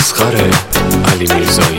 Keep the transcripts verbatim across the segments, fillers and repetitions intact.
مسخر علی میرزایی.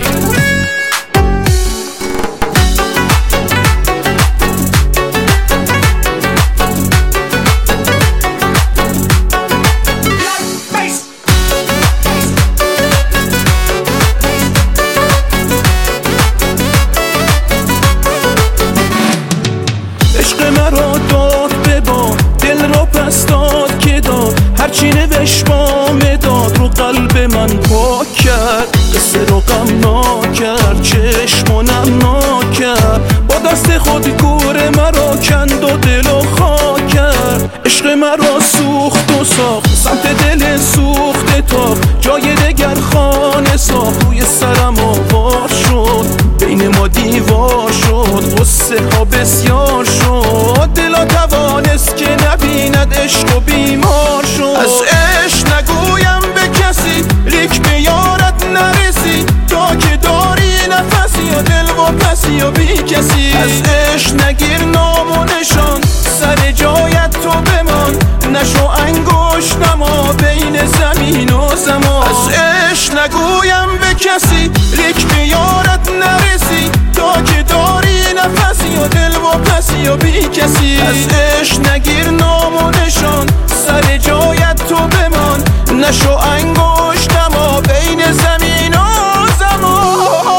عشق مرا داد به باد، دل را پس داد که داد، هرچی نوشت با مداد رو قلب من پاک کرد. قصه رو غمناک کرد، چشم و نمناک کرد، با دست خود گور مرا کند و دل و خاک کرد. عشق مرا سوخت و ساخت، سمت دل سوخت تاخت، جای دگر خانه ساخت، روی سرم آوار شد، بین ما دیوار شد، غصه ها بسیار شد، دلا توانست که نبیند عشق و بیمار شد. از عشق نگویم به کسی، لیک به یارت نرسی، تا که داری نفسی و دل و پسی و بی کسی. از عشق نگیر نام و نشان، سر جایت تو بمان، نشو انگشت نما بین زمین و زمان. از عشق نگویم به کسی، لیک به یارت نرسی، تا که داری نفسی و دل و پسی و بی کسی. از عشق نگیر نام و نشان، سر جایت تو بمان، نشو انگشت نما بین زمین و زمان.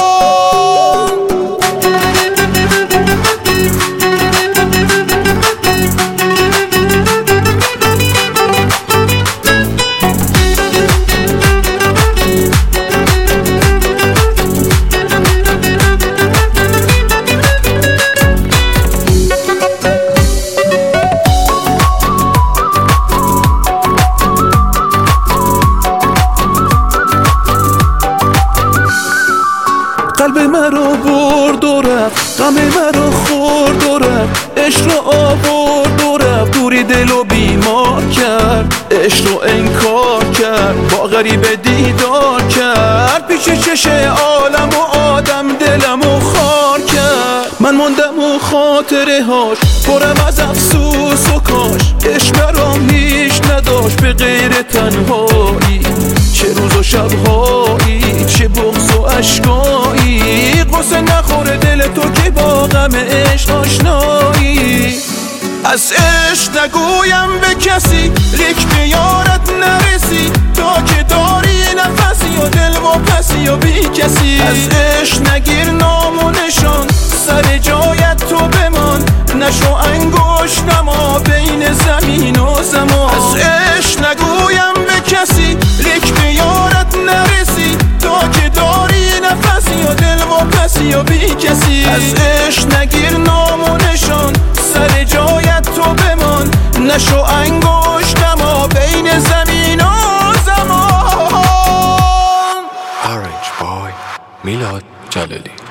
قلب مرا برد و رفت، غم مرا خورد و رفت، عشق رو آورد و رفت، دوری دل و بیمار کرد، عشق رو انکار کرد، با غریب دیدار کرد، پیش چش عالم و آدم دلم و خار کرد. من موندم و خاطره هاش پرم از افسوس و کاش، عشق مرام هیچ نداشت به غیر تنهایی، چه روز و شبهایی، چه بغض و اشکایی، قصه نخوره دل تو که با غم عشق آشنایی. از عشق نگویم به کسی، لیک به یارت نرسی، تا که داری نفسی و دل و پسی و بی کسی. از عشق نگیر نام و نشان، سر جایت تو بمان، نشو انگشت نما بین زمین و زمان. از عشق نگویم به کسی، لیک به یارت نرسی، تا که داری نفسی و دل و پسی و بی کسی. از عشق نگیر نام و نشان، سر جایت تو بمان، نشو انگشت نما بین زمین و زمان. Orange Boy میلاد جلالی.